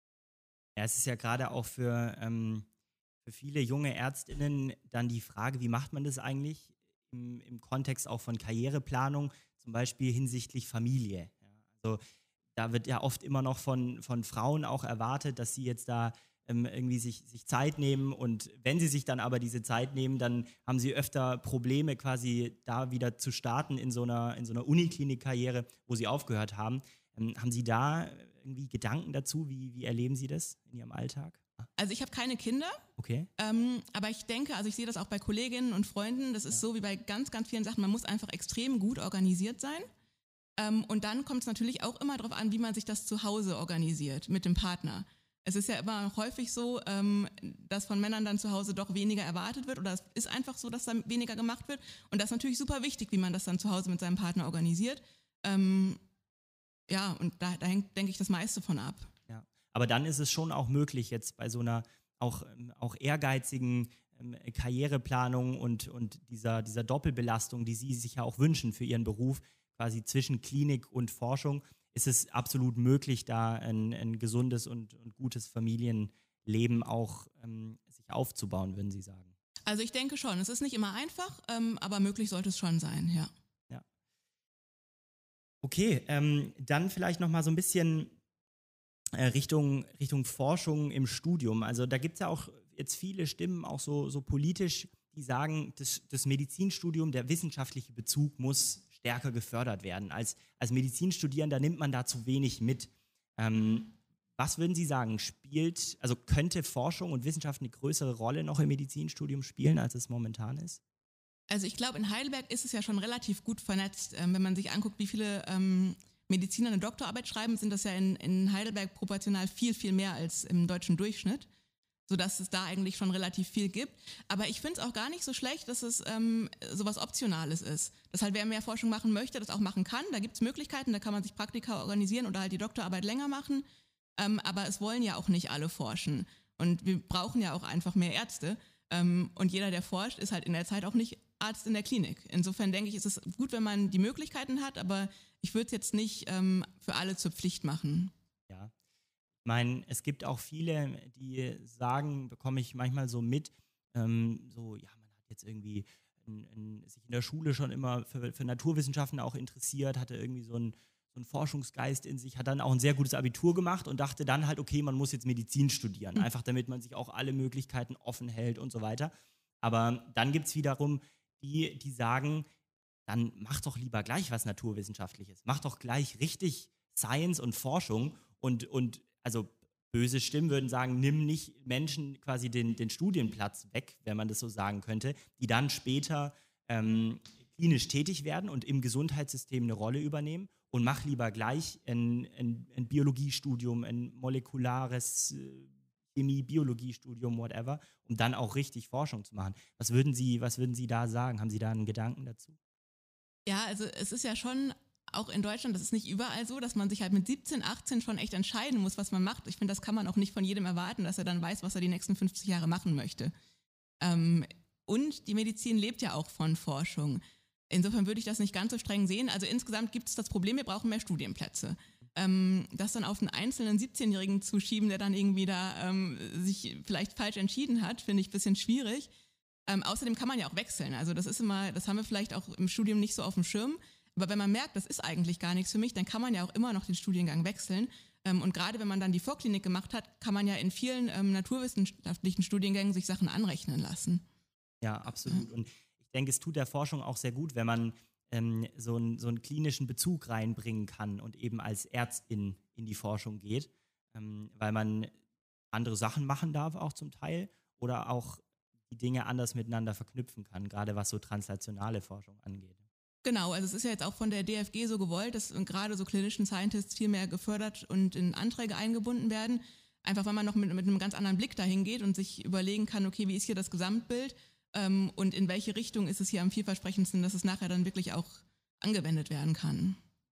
Ja, es ist ja gerade auch für, ähm, für viele junge ÄrztInnen dann die Frage, wie macht man das eigentlich im, im Kontext auch von Karriereplanung, zum Beispiel hinsichtlich Familie. Ja, also da wird ja oft immer noch von, von Frauen auch erwartet, dass sie jetzt da ähm, irgendwie sich, sich Zeit nehmen und wenn sie sich dann aber diese Zeit nehmen, dann haben sie öfter Probleme quasi da wieder zu starten in so einer, in so einer Uniklinik-Karriere, wo sie aufgehört haben. Ähm, haben Sie da irgendwie Gedanken dazu? Wie, wie erleben Sie das in Ihrem Alltag? Also ich habe keine Kinder, Okay. ähm, aber ich denke, also ich sehe das auch bei Kolleginnen und Freunden, das ist so wie bei ganz, ganz vielen Sachen, man muss einfach extrem gut organisiert sein. Ähm, und dann kommt es natürlich auch immer darauf an, wie man sich das zu Hause organisiert mit dem Partner. Es ist ja immer häufig so, ähm, dass von Männern dann zu Hause doch weniger erwartet wird oder es ist einfach so, dass dann weniger gemacht wird und das ist natürlich super wichtig, wie man das dann zu Hause mit seinem Partner organisiert. Ähm, ja, und da, da hängt, denke ich, das meiste von ab. Ja. Aber dann ist es schon auch möglich, jetzt bei so einer auch, auch ehrgeizigen ähm, Karriereplanung und, und dieser, dieser Doppelbelastung, die Sie sich ja auch wünschen für Ihren Beruf, quasi zwischen Klinik und Forschung, ist es absolut möglich, da ein, ein gesundes und, und gutes Familienleben auch ähm, sich aufzubauen, würden Sie sagen? Also ich denke schon, es ist nicht immer einfach, ähm, aber möglich sollte es schon sein, ja. Ja. Okay, ähm, dann vielleicht nochmal so ein bisschen äh, Richtung, Richtung Forschung im Studium. Also da gibt es ja auch jetzt viele Stimmen, auch so, so politisch, die sagen, das, das Medizinstudium, der wissenschaftliche Bezug muss stärker gefördert werden. Als, als Medizinstudierender nimmt man da zu wenig mit. Ähm, was würden Sie sagen, spielt, also könnte Forschung und Wissenschaft eine größere Rolle noch im Medizinstudium spielen, als es momentan ist? Also ich glaube, in Heidelberg ist es ja schon relativ gut vernetzt. Ähm, wenn man sich anguckt, wie viele ähm, Mediziner eine Doktorarbeit schreiben, sind das ja in, in Heidelberg proportional viel, viel mehr als im deutschen Durchschnitt, sodass es da eigentlich schon relativ viel gibt. Aber ich finde es auch gar nicht so schlecht, dass es ähm, sowas Optionales ist. Dass halt wer mehr Forschung machen möchte, das auch machen kann. Da gibt es Möglichkeiten, da kann man sich Praktika organisieren oder halt die Doktorarbeit länger machen. Ähm, aber es wollen ja auch nicht alle forschen. Und wir brauchen ja auch einfach mehr Ärzte. Ähm, und jeder, der forscht, ist halt in der Zeit auch nicht Arzt in der Klinik. Insofern denke ich, ist es gut, wenn man die Möglichkeiten hat, aber ich würde es jetzt nicht ähm, für alle zur Pflicht machen. Ja. Ich meine, es gibt auch viele, die sagen, bekomme ich manchmal so mit, ähm, so, ja, man hat jetzt irgendwie in, in, sich in der Schule schon immer für, für Naturwissenschaften auch interessiert, hatte irgendwie so einen, so einen Forschungsgeist in sich, hat dann auch ein sehr gutes Abitur gemacht und dachte dann halt, okay, man muss jetzt Medizin studieren, einfach damit man sich auch alle Möglichkeiten offen hält und so weiter. Aber dann gibt es wiederum die, die sagen, dann mach doch lieber gleich was Naturwissenschaftliches, mach doch gleich richtig Science und Forschung und, und also böse Stimmen würden sagen, nimm nicht Menschen quasi den, den Studienplatz weg, wenn man das so sagen könnte, die dann später ähm, klinisch tätig werden und im Gesundheitssystem eine Rolle übernehmen und mach lieber gleich ein, ein, ein Biologiestudium, ein molekulares äh, Chemie, Biologiestudium, whatever, um dann auch richtig Forschung zu machen. Was würden Sie, was würden Sie da sagen? Haben Sie da einen Gedanken dazu? Ja, also es ist ja schon auch in Deutschland, das ist nicht überall so, dass man sich halt mit siebzehn, achtzehn schon echt entscheiden muss, was man macht. Ich finde, das kann man auch nicht von jedem erwarten, dass er dann weiß, was er die nächsten fünfzig Jahre machen möchte. Ähm, und die Medizin lebt ja auch von Forschung. Insofern würde ich das nicht ganz so streng sehen. Also insgesamt gibt es das Problem, wir brauchen mehr Studienplätze. Ähm, das dann auf einen einzelnen siebzehnjährigen zu schieben, der dann irgendwie da ähm, sich vielleicht falsch entschieden hat, finde ich ein bisschen schwierig. Ähm, außerdem kann man ja auch wechseln. Also das ist immer, das haben wir vielleicht auch im Studium nicht so auf dem Schirm. Aber wenn man merkt, das ist eigentlich gar nichts für mich, dann kann man ja auch immer noch den Studiengang wechseln. Ähm, und gerade wenn man dann die Vorklinik gemacht hat, kann man ja in vielen ähm, naturwissenschaftlichen Studiengängen sich Sachen anrechnen lassen. Ja, absolut. Und ich denke, es tut der Forschung auch sehr gut, wenn man ähm, so, ein, so einen klinischen Bezug reinbringen kann und eben als Ärztin in die Forschung geht, ähm, weil man andere Sachen machen darf auch zum Teil oder auch die Dinge anders miteinander verknüpfen kann, gerade was so translationale Forschung angeht. Genau, also es ist ja jetzt auch von der D F G so gewollt, dass gerade so Clinician Scientists viel mehr gefördert und in Anträge eingebunden werden. Einfach weil man noch mit, mit einem ganz anderen Blick dahin geht und sich überlegen kann, okay, wie ist hier das Gesamtbild ähm, und in welche Richtung ist es hier am vielversprechendsten, dass es nachher dann wirklich auch angewendet werden kann.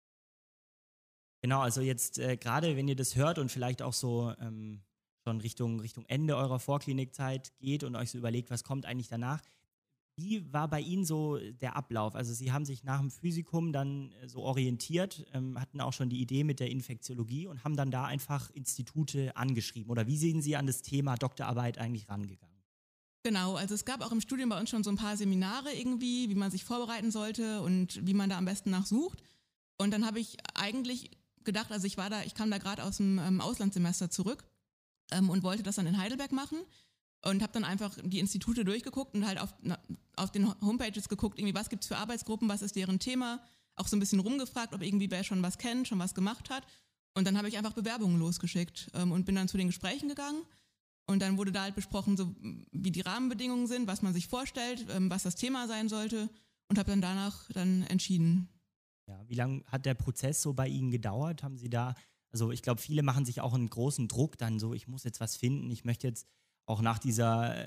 Genau, also jetzt äh, gerade wenn ihr das hört und vielleicht auch so ähm, schon Richtung, Richtung Ende eurer Vorklinikzeit geht und euch so überlegt, was kommt eigentlich danach. Wie war bei Ihnen so der Ablauf? Also Sie haben sich nach dem Physikum dann so orientiert, ähm, hatten auch schon die Idee mit der Infektiologie und haben dann da einfach Institute angeschrieben. Oder wie sind Sie an das Thema Doktorarbeit eigentlich rangegangen? Genau, also es gab auch im Studium bei uns schon so ein paar Seminare irgendwie, wie man sich vorbereiten sollte und wie man da am besten nachsucht. Und dann habe ich eigentlich gedacht, also ich war da, ich kam da gerade aus dem ähm, Auslandssemester zurück ähm, und wollte das dann in Heidelberg machen. Und habe dann einfach die Institute durchgeguckt und halt auf, na, auf den Homepages geguckt, irgendwie was gibt's für Arbeitsgruppen, was ist deren Thema, auch so ein bisschen rumgefragt, ob irgendwie wer schon was kennt, schon was gemacht hat. Und dann habe ich einfach Bewerbungen losgeschickt ähm, und bin dann zu den Gesprächen gegangen. Und dann wurde da halt besprochen, so wie die Rahmenbedingungen sind, was man sich vorstellt, ähm, was das Thema sein sollte und habe dann danach dann entschieden. Ja, wie lange hat der Prozess so bei Ihnen gedauert? Haben Sie da, also ich glaube, viele machen sich auch einen großen Druck dann so, ich muss jetzt was finden, ich möchte jetzt auch nach dieser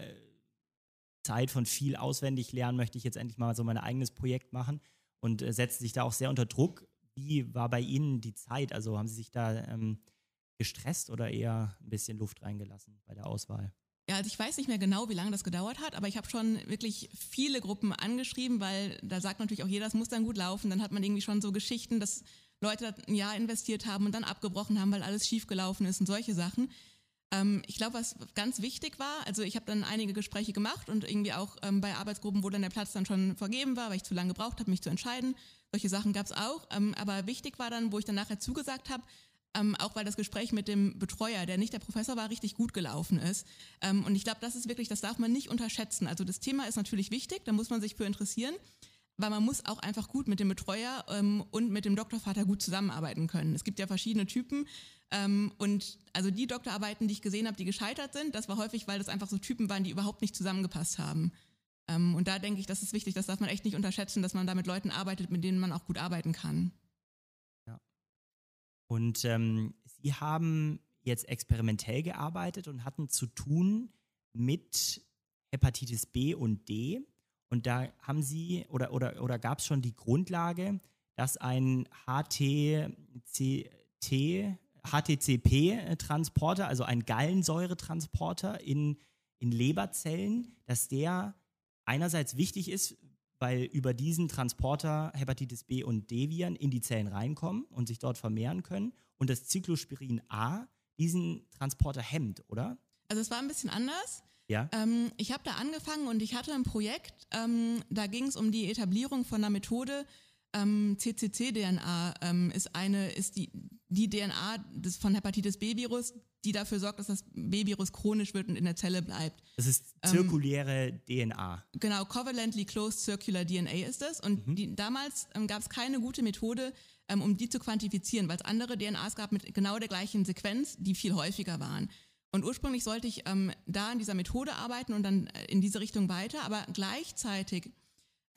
Zeit von viel auswendig lernen, möchte ich jetzt endlich mal so mein eigenes Projekt machen und äh, setzen sich da auch sehr unter Druck. Wie war bei Ihnen die Zeit? Also haben Sie sich da ähm, gestresst oder eher ein bisschen Luft reingelassen bei der Auswahl? Ja, also ich weiß nicht mehr genau, wie lange das gedauert hat, aber ich habe schon wirklich viele Gruppen angeschrieben, weil da sagt natürlich auch jeder, das muss dann gut laufen. Dann hat man irgendwie schon so Geschichten, dass Leute ein Jahr investiert haben und dann abgebrochen haben, weil alles schief gelaufen ist und solche Sachen. Ähm, ich glaube, was ganz wichtig war, also ich habe dann einige Gespräche gemacht und irgendwie auch ähm, bei Arbeitsgruppen, wo dann der Platz dann schon vergeben war, weil ich zu lange gebraucht habe, mich zu entscheiden. Solche Sachen gab es auch. Ähm, aber wichtig war dann, wo ich dann nachher zugesagt habe, ähm, auch weil das Gespräch mit dem Betreuer, der nicht der Professor war, richtig gut gelaufen ist. Ähm, und ich glaube, das ist wirklich, das darf man nicht unterschätzen. Also das Thema ist natürlich wichtig, da muss man sich für interessieren. Weil man muss auch einfach gut mit dem Betreuer ähm, und mit dem Doktorvater gut zusammenarbeiten können. Es gibt ja verschiedene Typen ähm, und also die Doktorarbeiten, die ich gesehen habe, die gescheitert sind, das war häufig, weil das einfach so Typen waren, die überhaupt nicht zusammengepasst haben. Ähm, und da denke ich, das ist wichtig, das darf man echt nicht unterschätzen, dass man da mit Leuten arbeitet, mit denen man auch gut arbeiten kann. Ja. Und ähm, Sie haben jetzt experimentell gearbeitet und hatten zu tun mit Hepatitis B und D. Und da haben Sie oder, oder, oder gab es schon die Grundlage, dass ein H T C P-Transporter, also ein Gallensäuretransporter in, in Leberzellen, dass der einerseits wichtig ist, weil über diesen Transporter Hepatitis B und D-Viren in die Zellen reinkommen und sich dort vermehren können und das Cyclospirin A diesen Transporter hemmt, oder? Also es war ein bisschen anders. Ja. Ähm, ich habe da angefangen und ich hatte ein Projekt, ähm, da ging es um die Etablierung von einer Methode, ähm, C C C D N A ähm, ist eine, ist die, die D N A des, von Hepatitis B-Virus, die dafür sorgt, dass das B-Virus chronisch wird und in der Zelle bleibt. Das ist zirkuläre ähm, D N A. Genau, covalently closed circular D N A ist das. Und mhm. die, damals ähm, gab es keine gute Methode, ähm, um die zu quantifizieren, weil es andere D N As gab mit genau der gleichen Sequenz, die viel häufiger waren. Und ursprünglich sollte ich ähm, da an dieser Methode arbeiten und dann äh, in diese Richtung weiter, aber gleichzeitig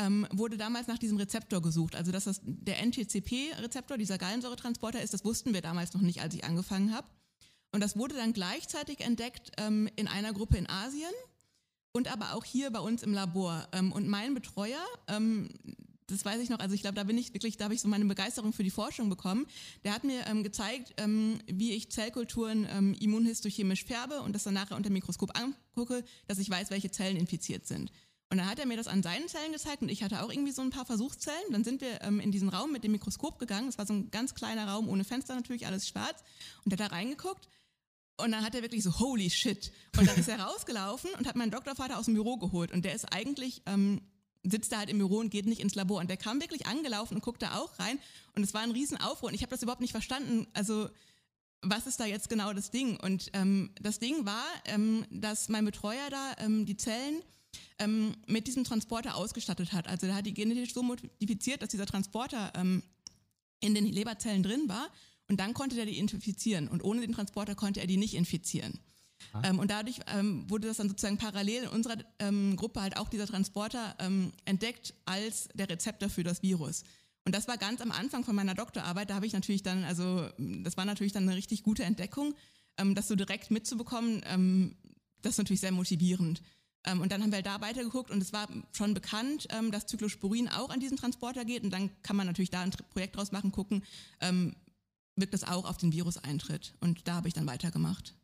ähm, wurde damals nach diesem Rezeptor gesucht. Also dass das der N T C P-Rezeptor, dieser Gallensäuretransporter ist, das wussten wir damals noch nicht, als ich angefangen habe. Und das wurde dann gleichzeitig entdeckt ähm, in einer Gruppe in Asien und aber auch hier bei uns im Labor. Ähm, und mein Betreuer, ähm, das weiß ich noch, also ich glaube, da bin ich wirklich, da habe ich so meine Begeisterung für die Forschung bekommen. Der hat mir ähm, gezeigt, ähm, wie ich Zellkulturen ähm, immunhistochemisch färbe und das dann nachher unter dem Mikroskop angucke, dass ich weiß, welche Zellen infiziert sind. Und dann hat er mir das an seinen Zellen gezeigt und ich hatte auch irgendwie so ein paar Versuchszellen. Dann sind wir ähm, in diesen Raum mit dem Mikroskop gegangen. Es war so ein ganz kleiner Raum ohne Fenster natürlich, alles schwarz. Und er hat da reingeguckt. Und dann hat er wirklich so, holy shit. Und dann ist er rausgelaufen und hat meinen Doktorvater aus dem Büro geholt. Und der ist eigentlich, ähm, sitzt da halt im Büro und geht nicht ins Labor. Und der kam wirklich angelaufen und guckte auch rein. Und es war ein Riesenaufruhr. Und ich habe das überhaupt nicht verstanden. Also, was ist da jetzt genau das Ding? Und ähm, das Ding war, ähm, dass mein Betreuer da ähm, die Zellen ähm, mit diesem Transporter ausgestattet hat. Also, der hat die genetisch so modifiziert, dass dieser Transporter ähm, in den Leberzellen drin war. Und dann konnte der die infizieren. Und ohne den Transporter konnte er die nicht infizieren. Ah. Ähm, und dadurch ähm, wurde das dann sozusagen parallel in unserer ähm, Gruppe halt auch dieser Transporter ähm, entdeckt als der Rezeptor für das Virus. Und das war ganz am Anfang von meiner Doktorarbeit. Da habe ich natürlich dann, also das war natürlich dann eine richtig gute Entdeckung, ähm, das so direkt mitzubekommen. Ähm, das ist natürlich sehr motivierend. Ähm, und dann haben wir halt da weitergeguckt und es war schon bekannt, ähm, dass Cyclosporin auch an diesen Transporter geht. Und dann kann man natürlich da ein Projekt draus machen, gucken, ähm, wirkt das auch auf den Viruseintritt. Und da habe ich dann weitergemacht.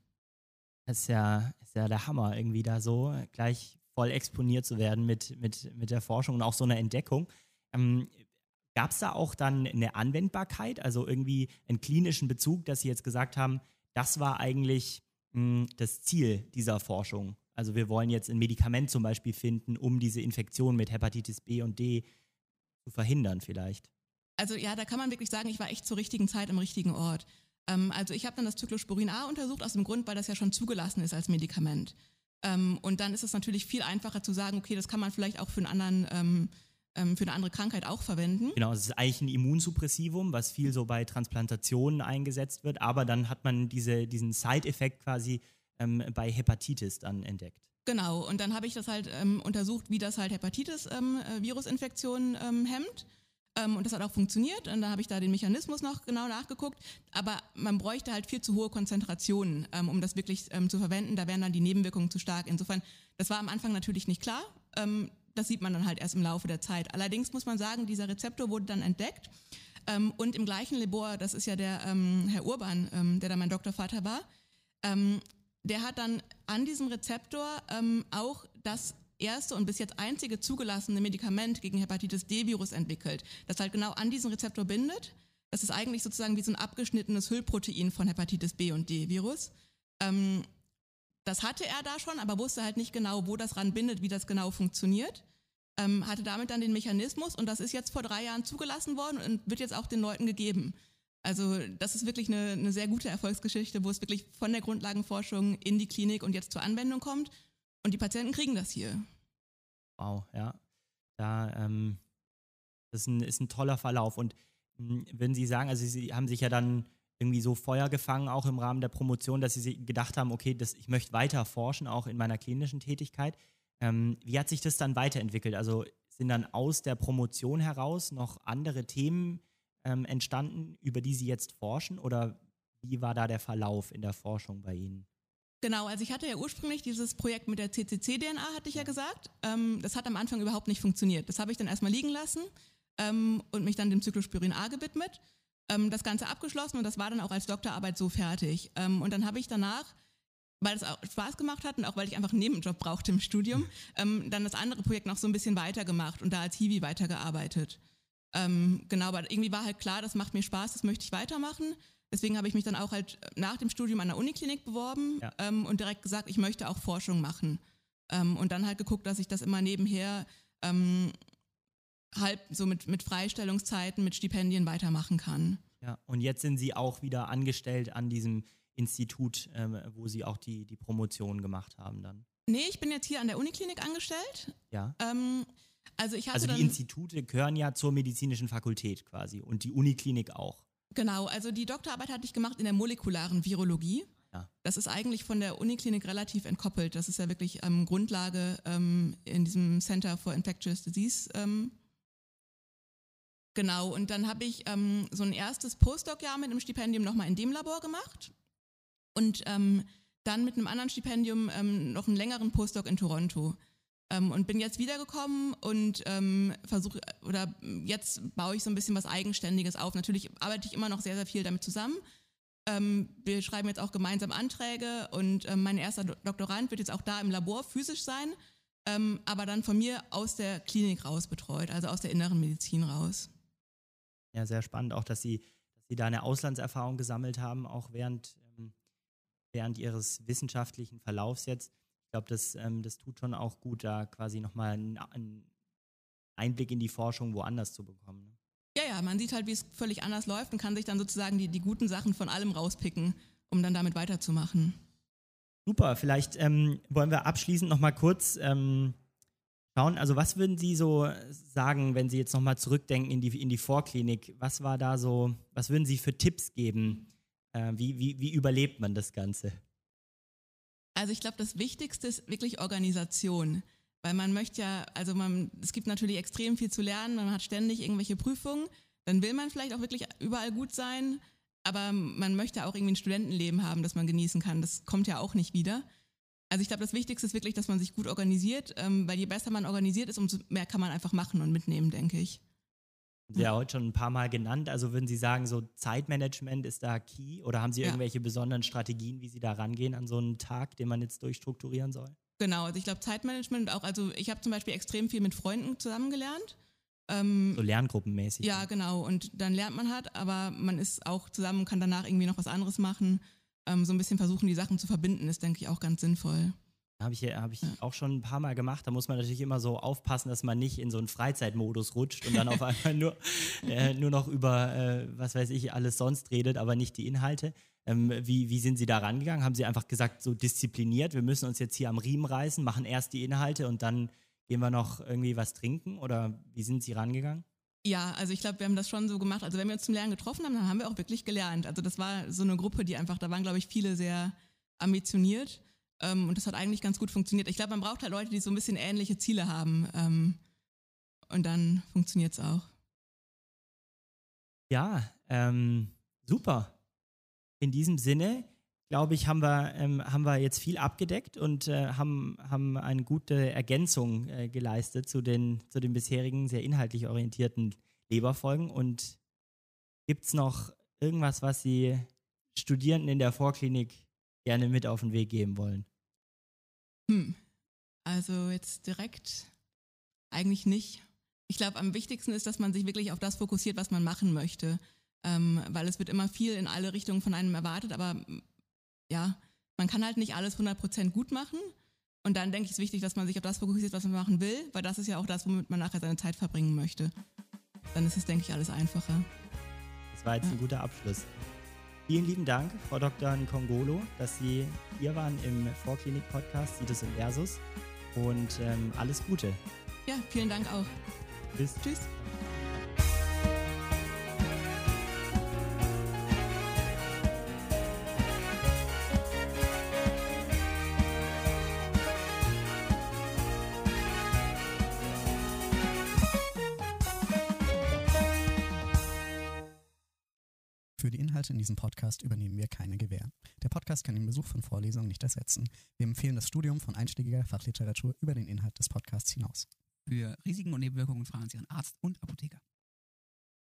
Das ist ja, ist ja der Hammer, irgendwie da so gleich voll exponiert zu werden mit, mit, mit der Forschung und auch so einer Entdeckung. Ähm, Gab es da auch dann eine Anwendbarkeit, also irgendwie einen klinischen Bezug, dass Sie jetzt gesagt haben, das war eigentlich mh, das Ziel dieser Forschung? Also wir wollen jetzt ein Medikament zum Beispiel finden, um diese Infektion mit Hepatitis B und D zu verhindern vielleicht. Also ja, da kann man wirklich sagen, ich war echt zur richtigen Zeit am richtigen Ort. Ähm, also ich habe dann das Cyclosporin A untersucht, aus dem Grund, weil das ja schon zugelassen ist als Medikament. Ähm, und dann ist es natürlich viel einfacher zu sagen, okay, das kann man vielleicht auch für einen anderen, ähm, ähm, für eine andere Krankheit auch verwenden. Genau, es ist eigentlich ein Immunsuppressivum, was viel so bei Transplantationen eingesetzt wird, aber dann hat man diese, diesen Side-Effekt quasi ähm, bei Hepatitis dann entdeckt. Genau, und dann habe ich das halt ähm, untersucht, wie das halt Hepatitis-Virusinfektionen ähm, ähm, hemmt. Und das hat auch funktioniert und da habe ich da den Mechanismus noch genau nachgeguckt, aber man bräuchte halt viel zu hohe Konzentrationen, ähm, um das wirklich ähm, zu verwenden, da wären dann die Nebenwirkungen zu stark. Insofern, das war am Anfang natürlich nicht klar, ähm, das sieht man dann halt erst im Laufe der Zeit. Allerdings muss man sagen, dieser Rezeptor wurde dann entdeckt ähm, und im gleichen Labor, das ist ja der ähm, Herr Urban, ähm, der da mein Doktorvater war, ähm, der hat dann an diesem Rezeptor ähm, auch das erste und bis jetzt einzige zugelassene Medikament gegen Hepatitis-D-Virus entwickelt, das halt genau an diesen Rezeptor bindet. Das ist eigentlich sozusagen wie so ein abgeschnittenes Hüllprotein von Hepatitis B und D-Virus. Ähm, das hatte er da schon, aber wusste halt nicht genau, wo das ran bindet, wie das genau funktioniert. Ähm, hatte damit dann den Mechanismus und das ist jetzt vor drei Jahren zugelassen worden und wird jetzt auch den Leuten gegeben. Also das ist wirklich eine, eine sehr gute Erfolgsgeschichte, wo es wirklich von der Grundlagenforschung in die Klinik und jetzt zur Anwendung kommt. Und die Patienten kriegen das hier. Wow, ja. Da, ähm, das ist ein, ist ein toller Verlauf. Und mh, würden Sie sagen, also Sie haben sich ja dann irgendwie so Feuer gefangen, auch im Rahmen der Promotion, dass Sie gedacht haben, okay, das, ich möchte weiter forschen, auch in meiner klinischen Tätigkeit. Ähm, wie hat sich das dann weiterentwickelt? Also sind dann aus der Promotion heraus noch andere Themen ähm, entstanden, über die Sie jetzt forschen? Oder wie war da der Verlauf in der Forschung bei Ihnen? Genau, also ich hatte ja ursprünglich dieses Projekt mit der C C C D N A, hatte ich ja gesagt. Ähm, das hat am Anfang überhaupt nicht funktioniert. Das habe ich dann erstmal liegen lassen ähm, und mich dann dem Cyclosporin A gewidmet. Ähm, das Ganze abgeschlossen und das war dann auch als Doktorarbeit so fertig. Ähm, und dann habe ich danach, weil es auch Spaß gemacht hat und auch weil ich einfach einen Nebenjob brauchte im Studium, ähm, dann das andere Projekt noch so ein bisschen weitergemacht und da als Hiwi weitergearbeitet. Ähm, genau, aber irgendwie war halt klar, das macht mir Spaß, das möchte ich weitermachen. Deswegen habe ich mich dann auch halt nach dem Studium an der Uniklinik beworben ja. ähm, und direkt gesagt, ich möchte auch Forschung machen. Ähm, und dann halt geguckt, dass ich das immer nebenher ähm, halb so mit, mit Freistellungszeiten, mit Stipendien weitermachen kann. Ja, und jetzt sind Sie auch wieder angestellt an diesem Institut, ähm, wo Sie auch die, die Promotion gemacht haben dann? Nee, ich bin jetzt hier an der Uniklinik angestellt. Ja. Ähm, also ich hatte also die dann, Institute gehören ja zur medizinischen Fakultät quasi und die Uniklinik auch. Genau, also die Doktorarbeit hatte ich gemacht in der molekularen Virologie. Ja. Das ist eigentlich von der Uniklinik relativ entkoppelt. Das ist ja wirklich ähm, Grundlage ähm, in diesem Center for Infectious Disease. Ähm, genau, und dann habe ich ähm, so ein erstes Postdoc-Jahr mit einem Stipendium nochmal in dem Labor gemacht und ähm, dann mit einem anderen Stipendium ähm, noch einen längeren Postdoc in Toronto. Ähm, und bin jetzt wiedergekommen und ähm, versuche, oder jetzt baue ich so ein bisschen was Eigenständiges auf. Natürlich arbeite ich immer noch sehr, sehr viel damit zusammen. Ähm, wir schreiben jetzt auch gemeinsam Anträge und ähm, mein erster Do- Doktorand wird jetzt auch da im Labor physisch sein, ähm, aber dann von mir aus der Klinik raus betreut, also aus der inneren Medizin raus. Ja, sehr spannend, auch dass Sie, dass Sie da eine Auslandserfahrung gesammelt haben, auch während, ähm, während Ihres wissenschaftlichen Verlaufs jetzt. Ich glaube, das, ähm, das tut schon auch gut, da quasi nochmal einen, einen Einblick in die Forschung woanders zu bekommen. Ne? Ja, ja, man sieht halt, wie es völlig anders läuft und kann sich dann sozusagen die, die guten Sachen von allem rauspicken, um dann damit weiterzumachen. Super, vielleicht ähm, wollen wir abschließend nochmal kurz ähm, schauen, also was würden Sie so sagen, wenn Sie jetzt nochmal zurückdenken in die, in die Vorklinik, was war da so, was würden Sie für Tipps geben, äh, wie, wie, wie überlebt man das Ganze? Also ich glaube, das Wichtigste ist wirklich Organisation, weil man möchte ja, also man, es gibt natürlich extrem viel zu lernen, man hat ständig irgendwelche Prüfungen, dann will man vielleicht auch wirklich überall gut sein, aber man möchte auch irgendwie ein Studentenleben haben, das man genießen kann, das kommt ja auch nicht wieder. Also ich glaube, das Wichtigste ist wirklich, dass man sich gut organisiert, ähm, weil je besser man organisiert ist, umso mehr kann man einfach machen und mitnehmen, denke ich. Sie ja heute schon ein paar Mal genannt, also würden Sie sagen, so Zeitmanagement ist da key oder haben Sie Ja. irgendwelche besonderen Strategien, wie Sie da rangehen an so einen Tag, den man jetzt durchstrukturieren soll? Genau, also ich glaube Zeitmanagement auch, also ich habe zum Beispiel extrem viel mit Freunden zusammengelernt. Ähm, So lerngruppenmäßig. ja, genau, und dann lernt man halt, aber man ist auch zusammen und kann danach irgendwie noch was anderes machen. Ähm, so ein bisschen versuchen, die Sachen zu verbinden, ist, denke ich, auch ganz sinnvoll. Habe ich, hab ich Ja. auch schon ein paar Mal gemacht. Da muss man natürlich immer so aufpassen, dass man nicht in so einen Freizeitmodus rutscht und dann auf einmal nur, äh, nur noch über, äh, was weiß ich, alles sonst redet, aber nicht die Inhalte. Ähm, wie, wie sind Sie da rangegangen? Haben Sie einfach gesagt, so diszipliniert, wir müssen uns jetzt hier am Riemen reißen, machen erst die Inhalte und dann gehen wir noch irgendwie was trinken? Oder wie sind Sie rangegangen? Ja, also ich glaube, wir haben das schon so gemacht. Also wenn wir uns zum Lernen getroffen haben, dann haben wir auch wirklich gelernt. Also das war so eine Gruppe, die einfach, da waren, glaube ich, viele sehr ambitioniert. Ähm, und das hat eigentlich ganz gut funktioniert. Ich glaube, man braucht halt Leute, die so ein bisschen ähnliche Ziele haben. Ähm, und dann funktioniert es auch. Ja, ähm, super. In diesem Sinne, glaube ich, haben wir, ähm, haben wir jetzt viel abgedeckt und äh, haben, haben eine gute Ergänzung äh, geleistet zu den, zu den bisherigen sehr inhaltlich orientierten Leberfolgen. Und gibt es noch irgendwas, was Sie Studierenden in der Vorklinik gerne mit auf den Weg geben wollen? Hm. Also jetzt direkt eigentlich nicht. Ich glaube, am wichtigsten ist, dass man sich wirklich auf das fokussiert, was man machen möchte. Ähm, weil es wird immer viel in alle Richtungen von einem erwartet, aber ja, man kann halt nicht alles hundert Prozent gut machen. Und dann denke ich, ist wichtig, dass man sich auf das fokussiert, was man machen will, weil das ist ja auch das, womit man nachher seine Zeit verbringen möchte. Dann ist es, denke ich, alles einfacher. Das war jetzt ein guter Abschluss. Vielen lieben Dank, Frau Doktor Nkongolo, dass Sie hier waren im Vorklinik-Podcast Situs in Versus. Und ähm, alles Gute. Ja, vielen Dank auch. Tschüss. Tschüss. Für die Inhalte in diesem Podcast übernehmen wir keine Gewähr. Der Podcast kann den Besuch von Vorlesungen nicht ersetzen. Wir empfehlen das Studium von einschlägiger Fachliteratur über den Inhalt des Podcasts hinaus. Für Risiken und Nebenwirkungen fragen Sie Ihren Arzt und Apotheker.